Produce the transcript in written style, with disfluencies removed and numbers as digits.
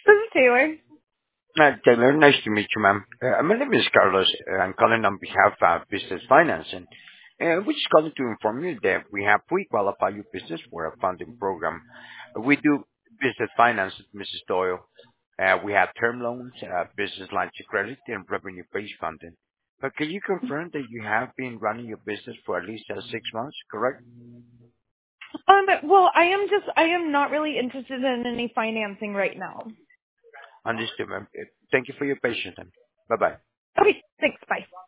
This is Taylor. Taylor, nice to meet you, ma'am. My name is Carlos. I'm calling on behalf of Business Financing. We're just calling to inform you that we have pre-qualified your business for a funding program. We do business finance, Mrs. Doyle. We have term loans, business lines of credit, and revenue-based funding. But can you confirm that you have been running your business for at least 6 months, correct? Well, I am not really interested in any financing right now. Understood, ma'am. Thank you for your patience, then. Bye-bye. Okay, thanks. Bye.